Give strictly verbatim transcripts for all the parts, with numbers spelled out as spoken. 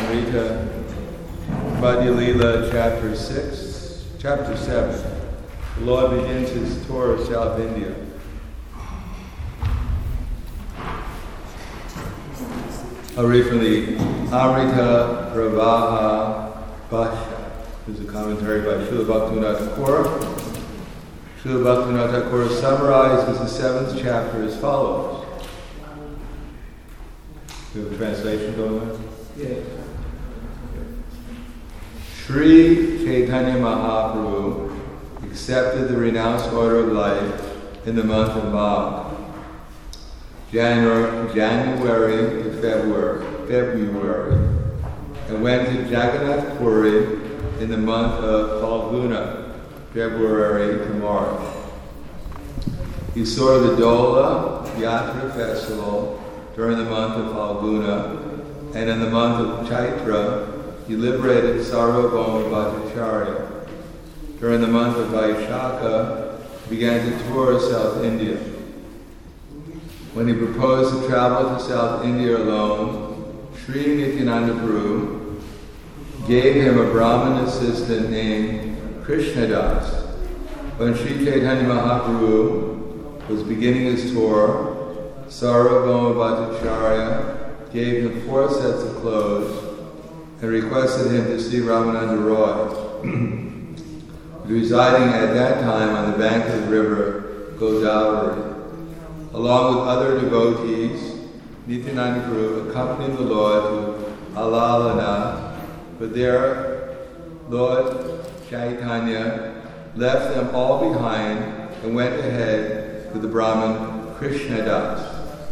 Chaitanyamrita, Madhya Lila, chapter six, chapter seven. The Lord begins his tour of South India. I'll read from the Amrita Pravaha Bhashya. This is a commentary by Srila Bhaktivinoda Thakur. Srila Bhaktivinoda Thakur summarizes the seventh chapter as follows. Do you have a translation going on? Yes. Sri Chaitanya Mahaprabhu accepted the renounced order of life in the month of Magh, January, January to February, February, and went to Jagannath Puri in the month of Phalguna, February to March. He saw the Dola Yatra festival during the month of Phalguna, and in the month of Chaitra, he liberated Sarvabhauma Bhattacharya. During the month of Vaishakha, he began to tour South India. When he proposed to travel to South India alone, Sri Nityananda Prabhu gave him a Brahmin assistant named Krishnadas. When Sri Chaitanya Mahaprabhu was beginning his tour, Sarvabhauma Bhattacharya gave him four sets of clothes and requested him to see Ramananda Roy, residing at that time on the bank of the river Godavari. Along with other devotees, Nityananda Prabhu accompanied the Lord to Alalana, but there Lord Chaitanya left them all behind and went ahead with the Brahmin Krishnadas.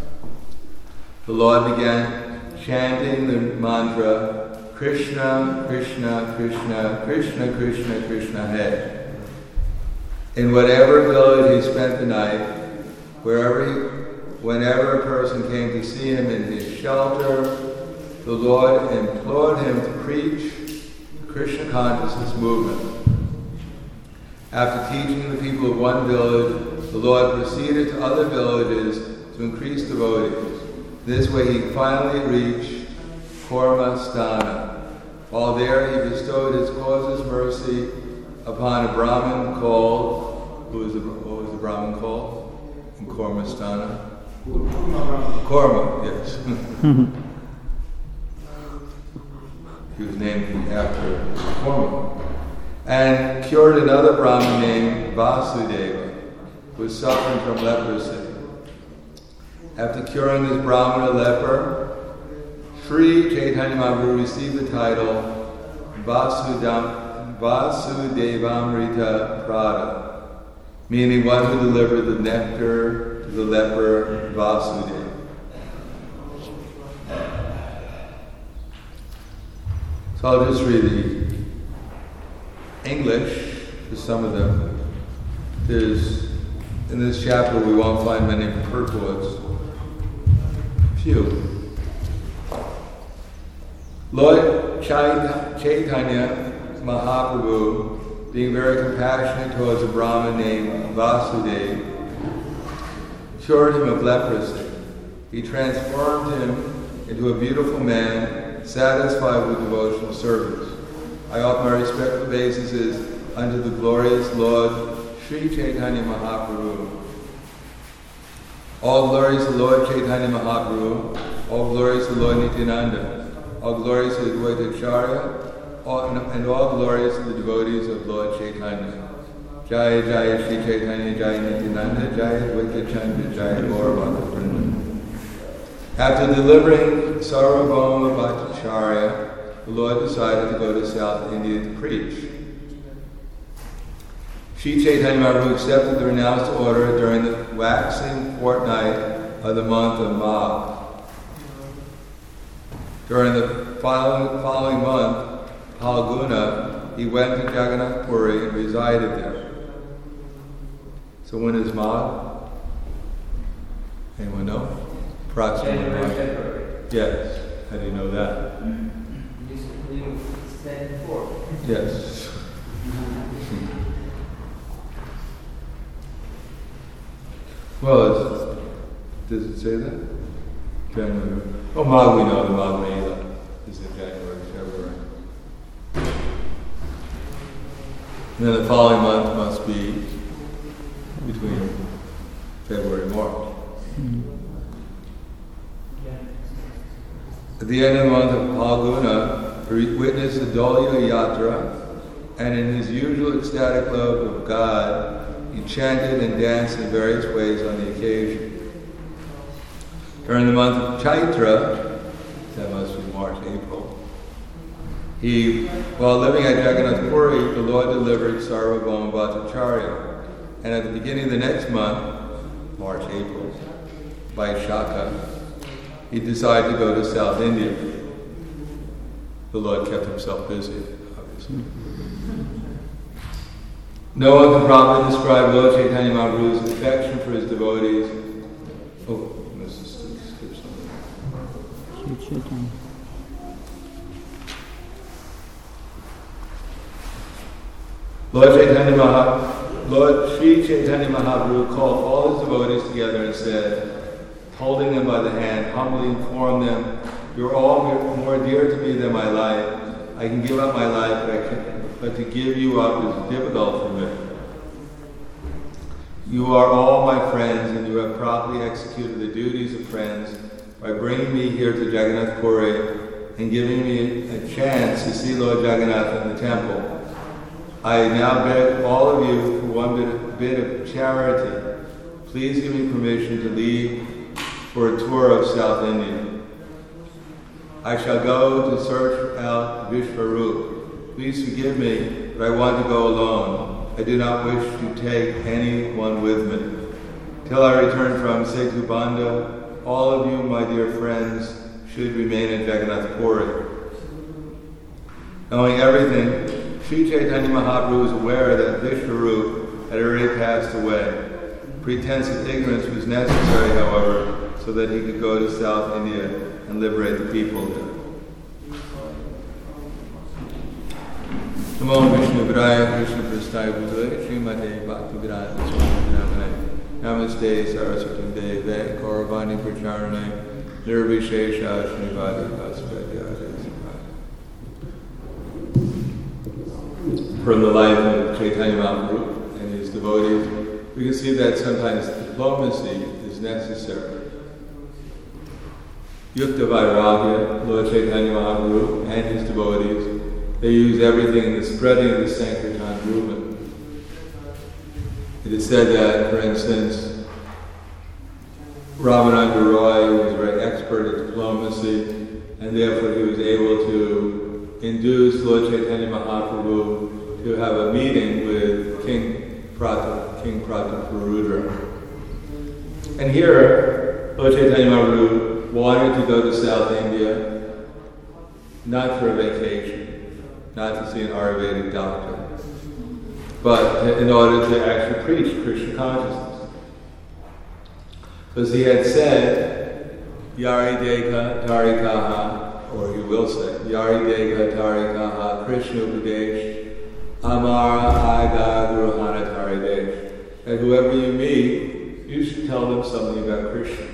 The Lord began chanting the mantra, Krishna, Krishna, Krishna, Krishna, Krishna, Krishna, Hare. In whatever village he spent the night, wherever he, whenever a person came to see him in his shelter, the Lord implored him to preach the Krishna consciousness movement. After teaching the people of one village, the Lord proceeded to other villages to increase devotees. This way he finally reached Kormasthana. While there he bestowed his causeless mercy upon a Brahmin called, who was the, what was the Brahmin called in Kormasthana? Korma, yes. He was named after Korma. And cured another Brahmin named Vasudeva, who was suffering from leprosy. After curing this Brahmana leper, Sri Chaitanya Mahaprabhu received the title Vasudam, Vasudevamrita Prada, meaning one who delivered the nectar to the leper Vasudeva. So I'll just read the English for some of them. There's, in this chapter we won't find many purports. Few. Lord Chaitanya Mahaprabhu, being very compassionate towards a Brahmin named Vasudeva, cured him of leprosy. He transformed him into a beautiful man, satisfied with devotional service. I offer my respectful obeisances unto the glorious Lord Sri Chaitanya Mahaprabhu. All glories to Lord Chaitanya Mahaprabhu, all glories to Lord Nityananda, all glories to the devoted Acharya, and all glories to the devotees of Lord Chaitanya. Jaya Jaya Sri Chaitanya Jaya Nityananda Jaya Advaita Chandra Jaya Gaura Bhakta. After delivering Sarvabhauma Bhattacharya, the Lord decided to go to South India to preach. Sri Chaitanya Mahaprabhu accepted the renounced order during the waxing fortnight of the month of Magh. During the following, following month, Phalguna, he went to Jagannath Puri and resided there. So when is Magh? Anyone know? Approximately. January, Yes. How do you know that? You said before. Yes. Well, it's, does it say that? January. Oh, Magh, we know the Magh Mela is in January. And then the following month must be between February and March. Mm. At the end of the month of Phalguna, he witnessed the Dolya Yatra, and in his usual ecstatic love of God, he chanted and danced in various ways on the occasion. During the month of Chaitra, that must be March, April, he, while living at Jagannath Puri, the Lord delivered Sarvabhauma Bhattacharya. And at the beginning of the next month, March, April, by Shaka, he decided to go to South India. The Lord kept himself busy, obviously. No one can properly describe Lord Chaitanya Mahaprabhu's affection for his devotees. Oh, I must have skipped something. Lord Chaitanya Mahaprabhu, Lord Sri Chaitanya Mahaprabhu called all his devotees together and said, holding them by the hand, humbly informed them, "You're all more dear to me than my life. I can give up my life, but, I can, but to give you up is difficult for me. You are all my friends, and you have properly executed the duties of friends by bringing me here to Jagannath Puri and giving me a chance to see Lord Jagannath in the temple. I now beg all of you for one bit, bit of charity. Please give me permission to leave for a tour of South India. I shall go to search out Vishvarup. Please forgive me, but I want to go alone. I do not wish to take anyone with me. Till I return from Setubandha, all of you, my dear friends, should remain in Jagannath Puri." Knowing everything, Sri Chaitanya Mahaprabhu was aware that Vishvarup had already passed away. Pretense of ignorance was necessary, however, so that he could go to South India and liberate the people there. Namo Vishnu Padaya Krishna Prasthaya Bhutale Srimate Bhakti Vedanta Swami Namane Namaste Saraswati Deve Kauravani Pracharane Nirvishesha Shrivadi Vaspedhyade. From the life of Chaitanya Mahaprabhu and his devotees, we can see that sometimes diplomacy is necessary. Yukta Vairagya, Lord Chaitanya Mahaprabhu and his devotees, they use everything in the spreading of the Sankirtan movement. It is said that, for instance, Ramananda Roy was very expert at diplomacy, and therefore he was able to induce Lord Chaitanya Mahaprabhu to have a meeting with King Pratap, King Prataparudra. And here, Lord Chaitanya Mahaprabhu wanted to go to South India, not for a vacation, not to see an Ayurvedic doctor, but in order to actually preach Krishna consciousness. Because he had said, Yari Deka Tarikaha, or he will say, Yari Deka Tarikaha Krishna Upadesh Amara Aga Guruhana Taridesh. And whoever you meet, you should tell them something about Krishna.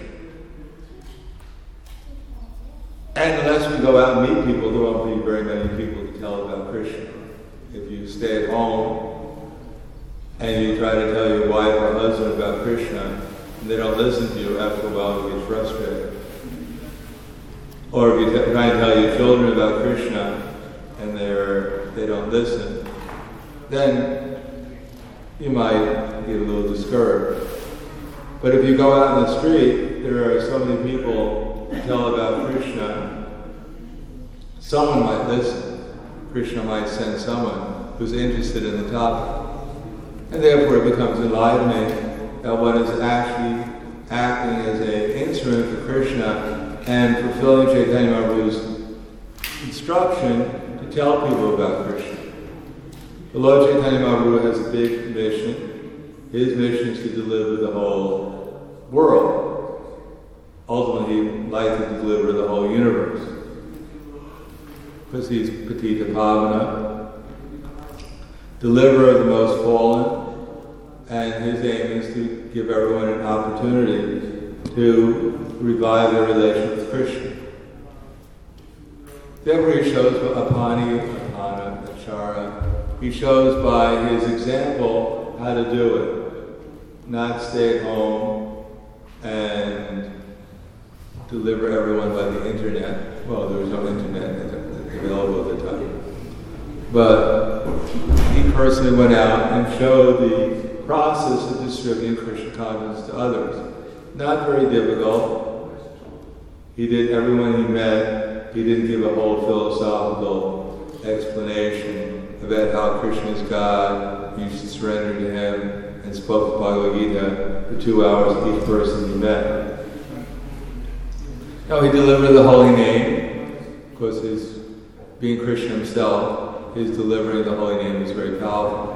And unless we go out and meet people, there won't be very many people to tell about Krishna. If you stay at home and you try to tell your wife or husband about Krishna, and they don't listen to you, after a while you get frustrated. Or if you t- try to tell your children about Krishna and they're they don't listen, then you might get a little discouraged. But if you go out in the street, there are so many people who tell about Krishna, someone might listen. Krishna might send someone who's interested in the topic. And therefore it becomes enlightening that one is actually acting as an instrument for Krishna and fulfilling Chaitanya Mahaprabhu's instruction to tell people about Krishna. The Lord Chaitanya Mahaprabhu has a big mission. His mission is to deliver the whole world. Ultimately, he'd like to deliver the whole universe. Because he's Patita Pavana, deliverer of the most fallen, and his aim is to give everyone an opportunity to revive their relation with Krishna. Therefore he shows Apani, Dhamana Achara. He shows by his example how to do it. Not stay at home and deliver everyone by the internet. Well, there was no internet available at the time. But he personally went out and showed the process of distributing Krishna consciousness to others. Not very difficult. He did everyone he met. He didn't give a whole philosophical explanation about how Krishna is God. He used to surrender to him and spoke Bhagavad Gita for two hours to each person he met. Now he delivered the holy name. Of course, his being Krishna himself, his delivering the holy name is very powerful.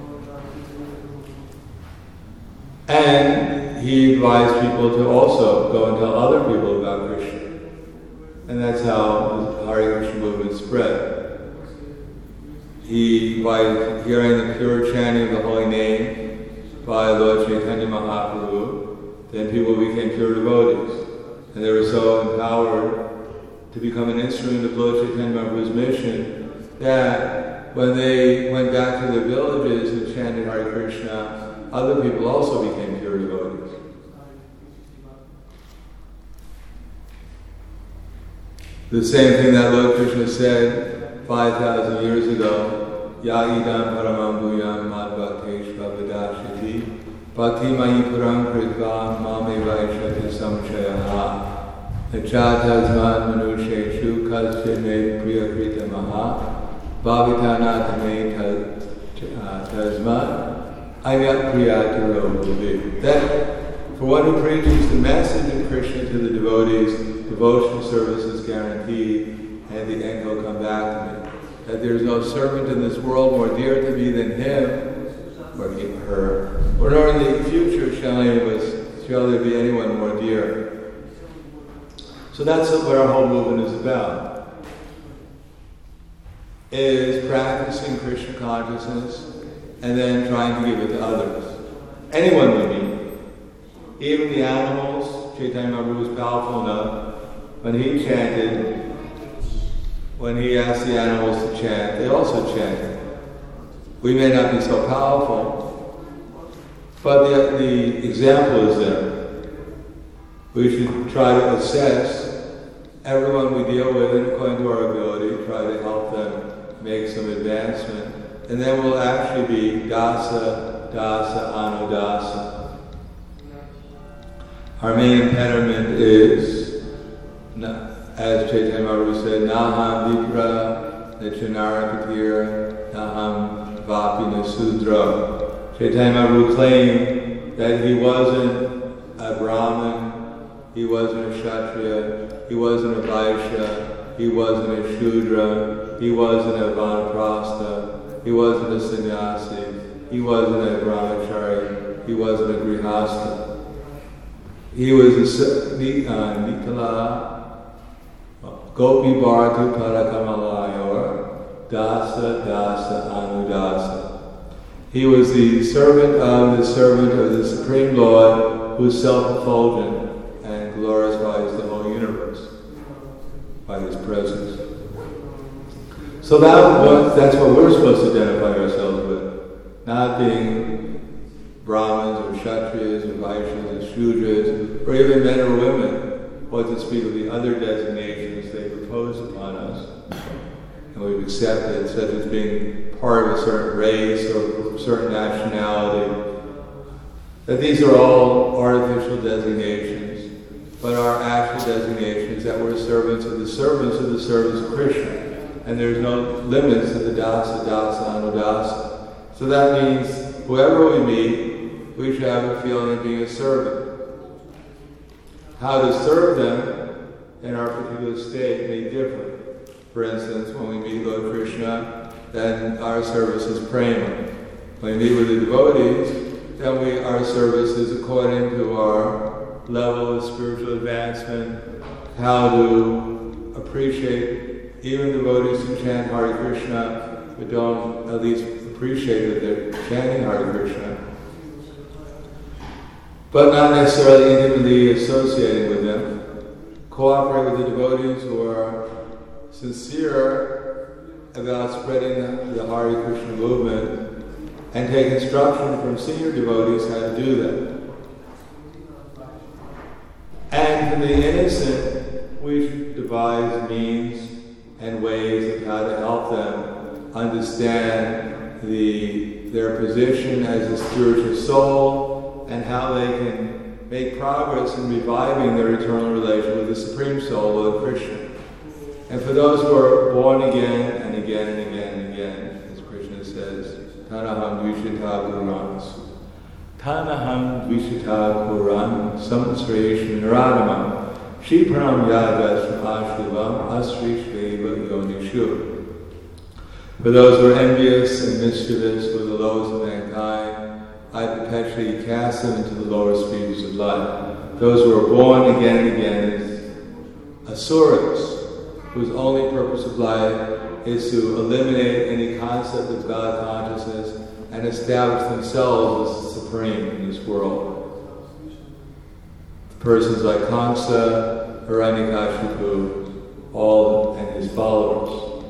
And he advised people to also go and tell other people about Krishna. And that's how the Hare Krishna movement spread. He, by hearing the pure chanting of the holy name by Lord Chaitanya Mahaprabhu, then people became pure devotees. And they were so empowered to become an instrument of Lord Chaitanya Mahaprabhu's mission that when they went back to their villages and chanted Hare Krishna, other people also became pure devotees. The same thing that Lord Krishna said five thousand years ago, Ya idam paramam bhuyam mad bhakteshva vidashiti bhakti mayi param kritva mame vaishati samshayaha nachatazman manusheshu kasjime priyakrita maha bhavitanatame tazman ayat priyataro bhavi. That for one who preaches the message of Krishna to the devotees, devotional service is guaranteed, and the end will come back to me. That there is no servant in this world more dear to me than him, or he, her, or nor in the future shall any of us, shall there be anyone more dear. So that's what our whole movement is about, is practicing Krishna consciousness and then trying to give it to others. Anyone we meet, even the animals. Chaitanya Mahaprabhu was powerful enough. When he chanted, when he asked the animals to chant, they also chanted. We may not be so powerful, but the, the example is there. We should try to assess everyone we deal with, and according to our ability, try to help them make some advancement. And then we'll actually be dasa, dasa, anudasa. Our main impediment is, as Chaitanya Mahaprabhu said, Naham Vipra Nechanara Katira Naham Vapi Nasudra. Chaitanya Mahaprabhu claimed that he wasn't a Brahmin, he wasn't a Kshatriya, he wasn't a Vaishya, he wasn't a Shudra, he wasn't a Vanaprastha, he wasn't a sannyasi, he wasn't a brahmachari, he wasn't a grihastha. He was a uh, Nikala Gopi Bharatu Parakamalayor Dasa Dasa Anudasa. He was the servant of the servant of the Supreme Lord, who is self-effulgent and glorifies the whole universe by his presence. So that what, that's what we're supposed to identify ourselves with, not being Brahmins or Kshatriyas or Vaishyas or Shudras, or even men or women, what to speak of the other designations they propose upon us. And we've accepted, such as being part of a certain race or a certain nationality, that these are all artificial designations, but our actual designation is that we're servants of the servants of the servants of Krishna. And there's no limits to the dasa, dasa, anudasa. So that means whoever we meet, we should have a feeling of being a servant. How to serve them in our particular state may differ. For instance, when we meet Lord Krishna, then our service is prema. When we meet with the devotees, then we, our service is according to our level of spiritual advancement, how to appreciate even devotees who chant Hare Krishna, but don't at least appreciate that they're chanting Hare Krishna, but not necessarily intimately associating with them. Cooperate with the devotees who are sincere about spreading the Hare Krishna movement and take instruction from senior devotees how to do that. And for the innocent, we should devise means and ways of how to help them understand the, their position as a spiritual soul and how they can make progress in reviving their eternal relation with the Supreme Soul of Krishna. And for those who are born again and again and again and again, as Krishna says, Tanaham Dvishita Gurans. Tanaham Dvishita Guran Samsresh Naradamam Shipram Yadvasam Ashlivam Asri Shveva Yonishu. For those who are envious and mischievous with the lowest of mankind, I perpetually cast them into the lower species of life. Those who are born again and again as asuras, whose only purpose of life is to eliminate any concept of God consciousness and establish themselves as supreme in this world. Persons like Kamsa, Hiranyakashipu, all and his followers.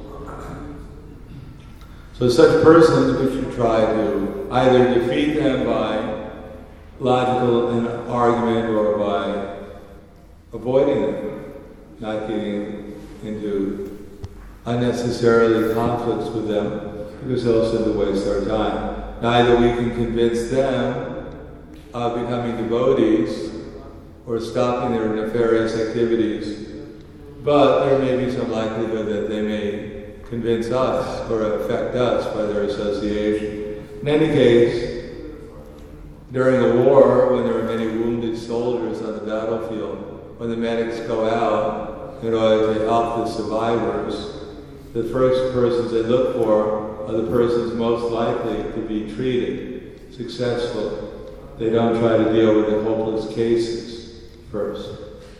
So such persons we should try to either defeat them by logical argument or by avoiding them, not getting into unnecessarily conflicts with them, because they'll simply waste our time. Neither we can convince them of becoming devotees or stopping their nefarious activities, but there may be some likelihood that they may convince us or affect us by their association. In any case, during a war, when there are many wounded soldiers on the battlefield, when the medics go out in order to help the survivors, the first persons they look for are the persons most likely to be treated successfully. They don't try to deal with the hopeless cases first.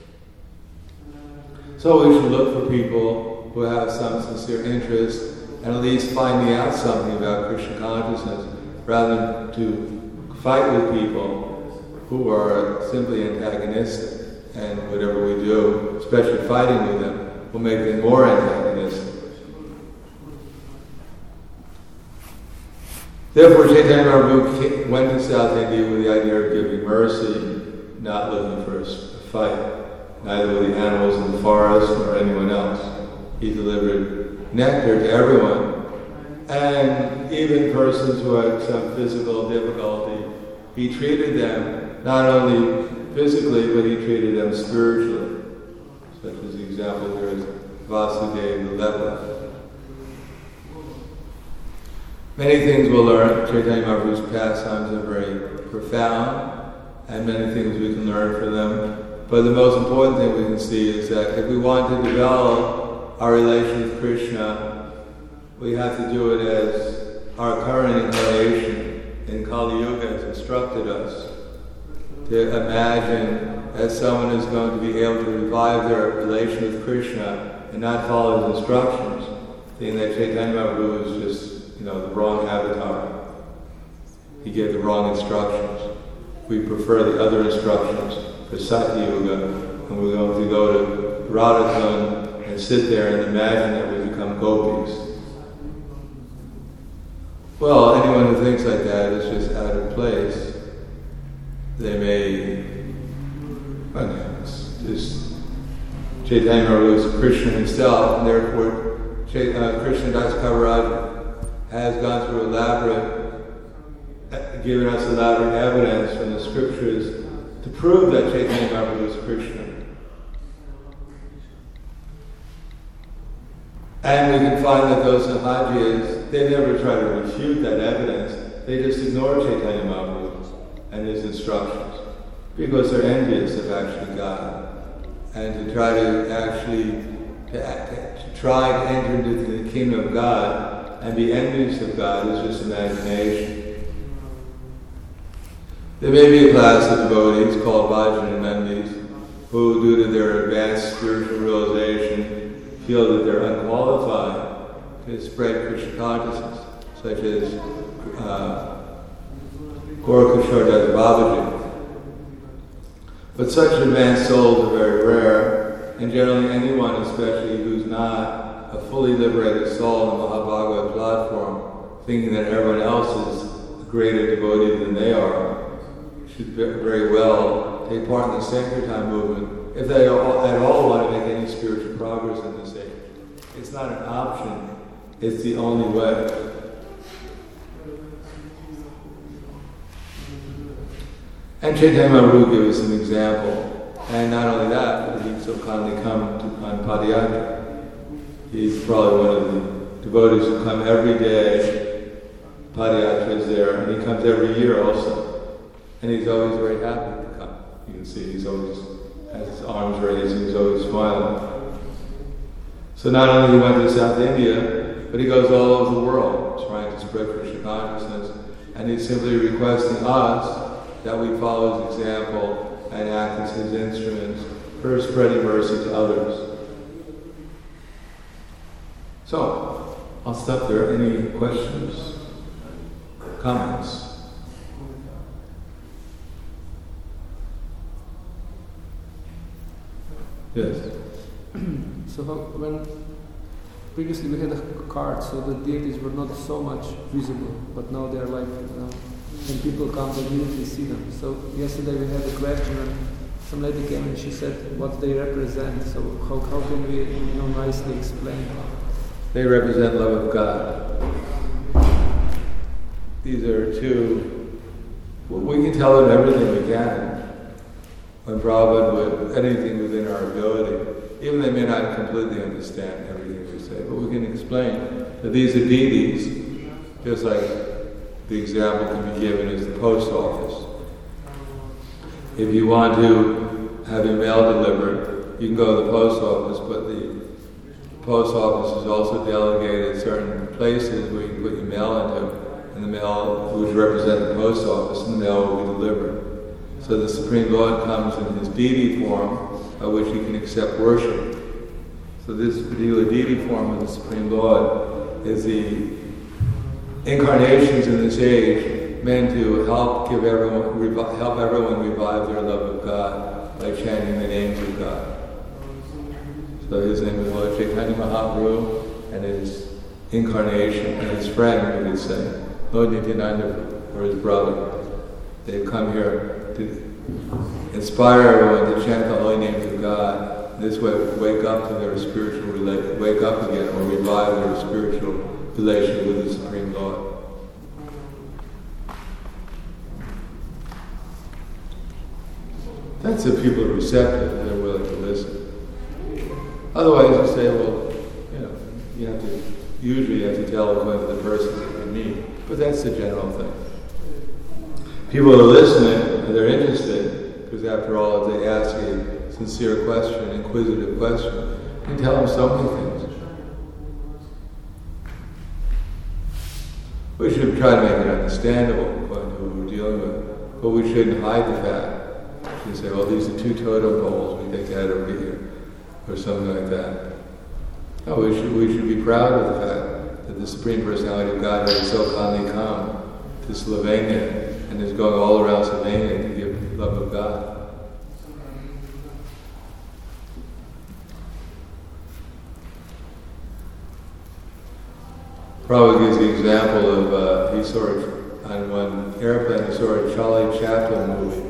So we should look for people who have some sincere interest and at least finding out something about Krishna consciousness, rather than to fight with people who are simply antagonistic. And whatever we do, especially fighting with them, will make them more antagonistic. Therefore, Chaitanya Mahaprabhu went to South India with the idea of giving mercy, not looking for a fight, neither with the animals in the forest nor anyone else. He delivered nectar to everyone, and even persons who had some physical difficulty, he treated them not only physically, but he treated them spiritually. Such as the example here is Vasudeva the leper. Many things we'll learn. Chaitanya Mahaprabhu's pastimes are very profound, and many things we can learn from them. But the most important thing we can see is that if we want to develop our relation with Krishna, we have to do it as our current incarnation in Kali Yuga has instructed us. To imagine that someone is going to be able to revive their relation with Krishna and not follow his instructions, thinking that Chaitanya Mahaprabhu is just, you know, the wrong avatar. He gave the wrong instructions. We prefer the other instructions for Satya Yuga, and we're going to go to Radhakund and sit there and imagine that we become gopis. Well, anyone who thinks like that is just out of place. They may, well, it's just Chaitanya Mahaprabhu is Krishna himself, and therefore uh, Krishna Das Kaviraj has gone through elaborate, given us elaborate evidence from the scriptures to prove that Chaitanya Mahaprabhu is Krishna. And we can find that those Sahajiyas, they never try to refute that evidence, they just ignore Chaitanya Mahaprabhu and his instructions, because they're envious of actually God, and to try to actually to, to try to enter into the kingdom of God and be envious of God is just imagination. There may be a class of devotees called Vajanamandis who, due to their advanced spiritual realization, feel that they're unqualified to spread Krishna consciousness, such as uh, Gorakishore Das Babaji. But such advanced souls are very rare, and generally anyone, especially who's not a fully liberated soul in the Mahabhagavad platform, thinking that everyone else is a greater devotee than they are, should very well take part in the Sankirtan movement if they all, at all want to make any spiritual progress in this age. It's not an option, it's the only way. And Chaitanya Mahaprabhu gives us an example. And not only that, but he so kindly come to, on Padayatra. He's probably one of the devotees who come every day. Padayatra is there, and he comes every year also. And he's always very happy to come. You can see he's always has his arms raised and he's always smiling. So not only he went to South India, but he goes all over the world trying to spread Krishna consciousness. And he's simply requesting us that we follow his example and act as his instruments for spreading mercy to others. So, I'll stop there. Any questions? Comments? Yes? So how, when previously we had a card, so the deities were not so much visible, but now they're like, you know, when people come, they immediately see them. So yesterday we had a question, and some lady came and she said what they represent. So how, how can we, you know, nicely explain? They represent love of God. These are two. We can tell them everything we can. When Prabhupada would, anything within our ability, even they may not completely understand everything we say, but we can explain that these are deities, just like the example can be given is the post office. If you want to have your mail delivered, you can go to the post office, but the post office is also delegated at certain places where you can put your mail into, and the mail would represent the post office, and the mail will be delivered. So the Supreme Lord comes in his deity form, by which he can accept worship. So this particular deity form of the Supreme Lord is the incarnations in this age meant to help give everyone, revi- help everyone revive their love of God by chanting the names of God. So his name is Lord Chaitanya Mahaprabhu, and his incarnation, and his friend, we could say, Lord Nityananda, or his brother. They've come here to inspire everyone to chant the holy names of God. This way, wake up to their spiritual relation, wake up again, or revive their spiritual relation with the Supreme Lord. That's if people are receptive and they're willing to listen. Otherwise, you say, well, you know, you have to, usually you have to tell according to the person that you meet. But that's the general thing. People are listening and they're interested, because after all, if they ask a sincere question, an inquisitive question, you tell them so many things. We should try to make it understandable according to who we're dealing with, but we shouldn't hide the fact. We should say, well, these are two totem poles, we take that over here, or something like that. No, we should, we should be proud of the fact that the Supreme Personality of Godhead has so kindly come to Slovenia and is going all around Slovenia to give love of God. Probably gives the example of, uh, he saw it on one airplane, he saw a Charlie Chaplin movie.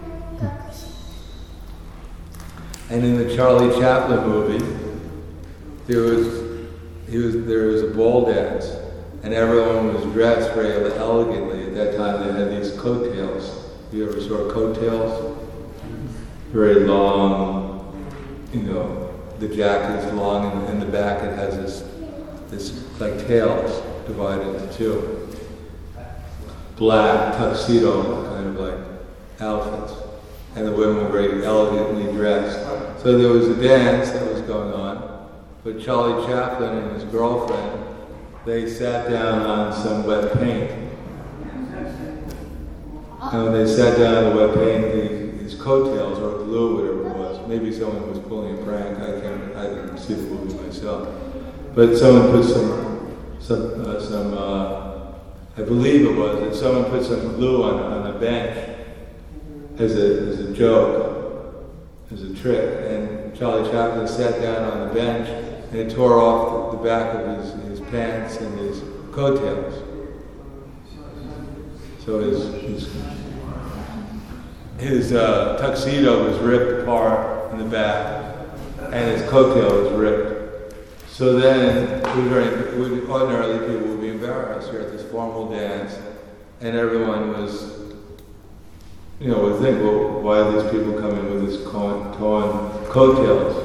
And in the Charlie Chaplin movie, there was, he was there was a ball dance, and everyone was dressed very elegantly. At that time, they had these coattails. You ever saw coattails? Very long, you know, the jacket is long, and in the back it has this, this like tails divided into two. Black tuxedo kind of like outfits. And the women were very elegantly dressed. So there was a dance that was going on, but Charlie Chaplin and his girlfriend, they sat down on some wet paint. And when they sat down on the wet paint, the, his coattails or glue, whatever it was, maybe someone was pulling a prank. I can't, I didn't see the movie myself, but someone put some, some, uh, some. Uh, I believe it was that someone put some glue on on a bench. As a, as a joke, as a trick. And Charlie Chaplin sat down on the bench and it tore off the, the back of his, his pants and his coattails. So his his, his uh, tuxedo was ripped apart in the back, and his coattail was ripped. So then, we very, we, ordinarily people would be embarrassed. You're at this formal dance, and everyone was, you know, would think, well, why are these people coming with this torn, torn coattails?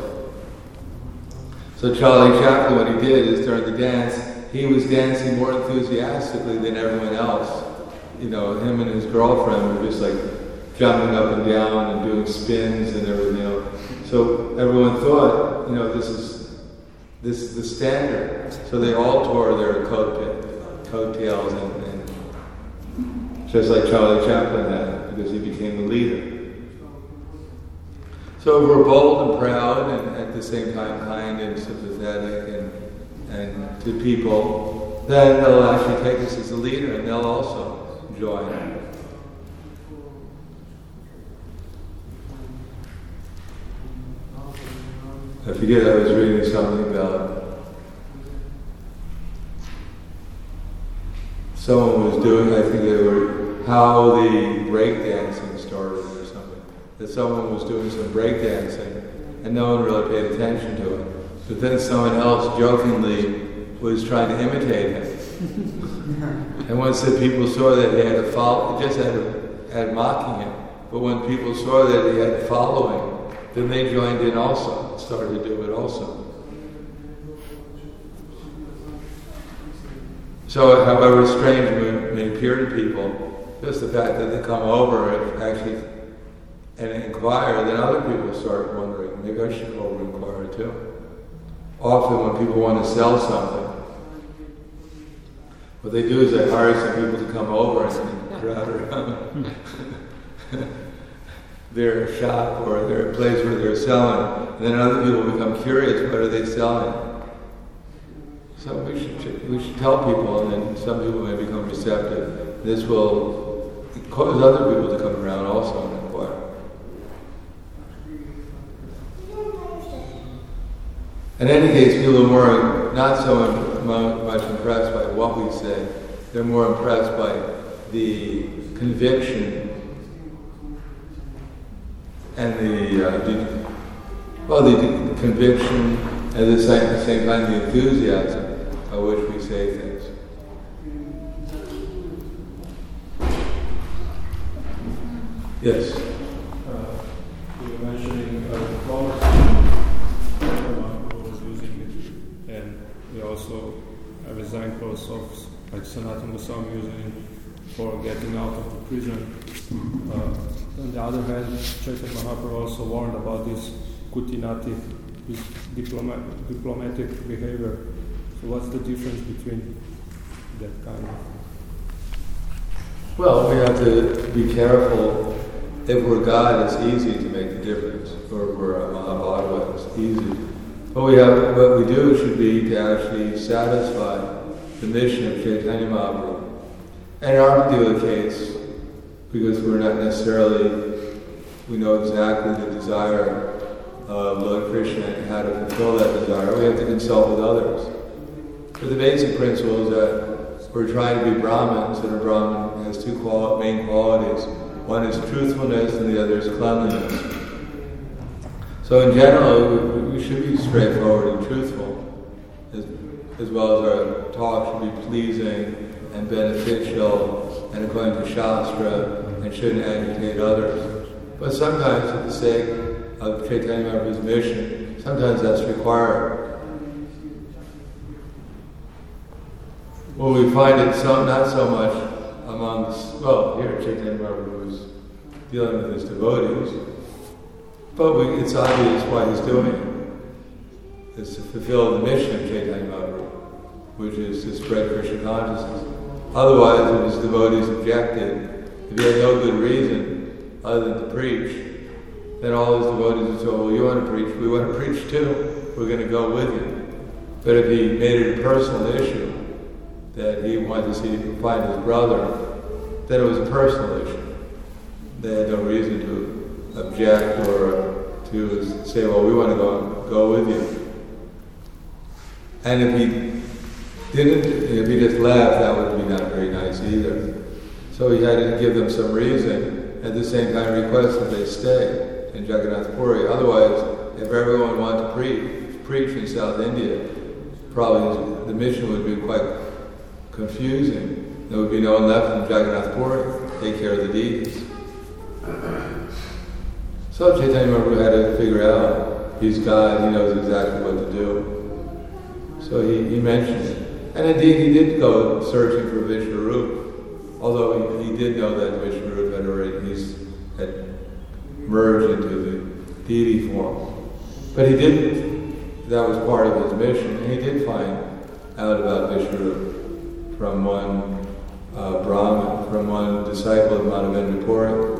So Charlie Chaplin, what he did is during the dance, he was dancing more enthusiastically than everyone else. You know, him and his girlfriend were just like jumping up and down and doing spins and everything else. So everyone thought, you know, this is this is the standard. So they all tore their coat coattails and, and just like Charlie Chaplin had, because he became the leader. So we're bold and proud, and at the same time kind and sympathetic, and and to people. Then they'll actually take us as a leader, and they'll also join. I forget. I was reading something about someone was doing. I think they were how the breakdancing started. That someone was doing some breakdancing and no one really paid attention to it. But then someone else jokingly was trying to imitate him. And once the people saw that he had a follow, just had, a, had mocking him. But when people saw that he had a following, then they joined in also, and started to do it also. So however strange it may appear to people, just the fact that they come over and actually and inquire, then other people start wondering, maybe I should go over and inquire too. Often when people want to sell something, what they do is they hire some people to come over and crowd around their shop or their place where they're selling. And then other people become curious, what are they selling? So we should we should tell people, and then some people may become receptive. This will cause other people to come around also and inquire. In any case, people are more, not so much impressed by what we say, they're more impressed by the conviction and the, uh, the well, the, the conviction and at the same, the same time the enthusiasm by which we say things. Yes? Uh, you were mentioning uh, the clothes. Also, a resign process of like Sanatana Goswami using for getting out of the prison. Uh, on the other hand, Chaitanya Mahaprabhu also warned about this kutinati, this diploma, diplomatic behavior. So what's the difference between that kind of? Well, we have to be careful. If we're God, it's easy to make the difference. Or if we're a Mahabhagavad, it's easy. What we have, what we do should be to actually satisfy the mission of Chaitanya Mahaprabhu. And in our particular case, because we're not necessarily, we know exactly the desire of Lord Krishna and how to fulfill that desire, we have to consult with others. But the basic principle is that we're trying to be Brahmins, and a Brahmin has two quali- main qualities. One is truthfulness and the other is cleanliness. So in general, we, we should be straightforward and truthful, as, as well as our talk should be pleasing and beneficial and according to Shastra and shouldn't agitate others. But sometimes, for the sake of Chaitanya Mahaprabhu's mission, sometimes that's required. Well, we find it so, not so much amongst, well, here Chaitanya Mahaprabhu is dealing with his devotees, but we, it's obvious why he's doing it. It's to fulfill the mission of Chaitanya Mahaprabhu, which is to spread Krishna consciousness. Otherwise, if his devotees objected, if he had no good reason other than to preach, then all his devotees would say, well, you want to preach, we want to preach too, we're going to go with you. But if he made it a personal issue, that he wanted to see, find his brother, then it was a personal issue. They had no reason to object or to say, well, we want to go go with you. And if he didn't, if he just left, that would be not very nice either. So he had to give them some reason, at the same time request that they stay in Jagannath Puri. Otherwise, if everyone wanted to preach, preach in South India, probably the mission would be quite confusing. There would be no one left in Jagannath Puri to take care of the deities. So Chaitanya Mahaprabhu had to figure out, he's God, he knows exactly what to do. So he, he mentioned it. And indeed he did go searching for Vishnu-rup, although he, he did know that Vishnu-rup had already he's, had merged into the deity form. But he didn't, that was part of his mission, and he did find out about Vishnu-rup from one uh, Brahmin, from one disciple of Madhavendra Puri.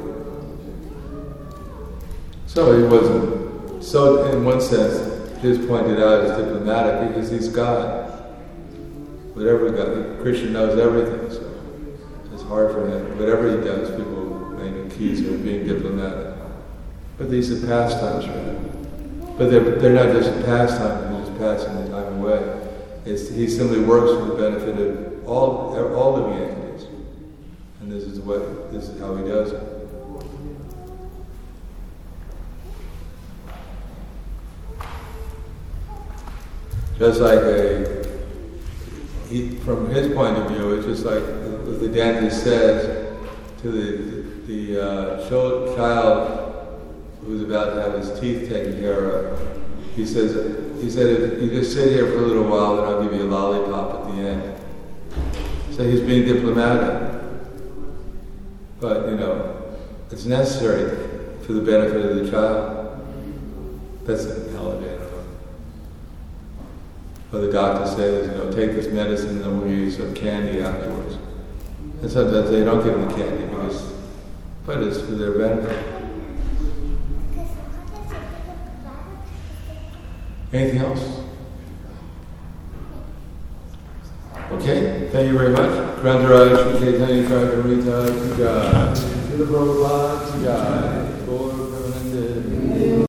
So he wasn't, so in one sense, just pointed out as diplomatic because he's God. Whatever God, Krishna knows everything, so it's hard for him. Whatever he does, people may accuse him of being diplomatic. But these are pastimes for him. But they're, they're not just pastimes, they're just passing the time away. It's, he simply works for the benefit of all, all living entities. And this is what, this is how he does it. Just like a, he, from his point of view, it's just like what the dentist says to the the uh, child who's about to have his teeth taken care of. He says, he said, you just sit here for a little while, and I'll give you a lollipop at the end. So he's being diplomatic, but you know, it's necessary for the benefit of the child. That's an analogy. Or the doctor says, you know, take this medicine and then we'll give you some candy afterwards. And sometimes they don't give them the candy because, but it's for their benefit. Anything else? Okay, thank you very much. Grantaraj, Shri Chaitanya Charitamrita, Jai. Srila Prabhupada, Jai.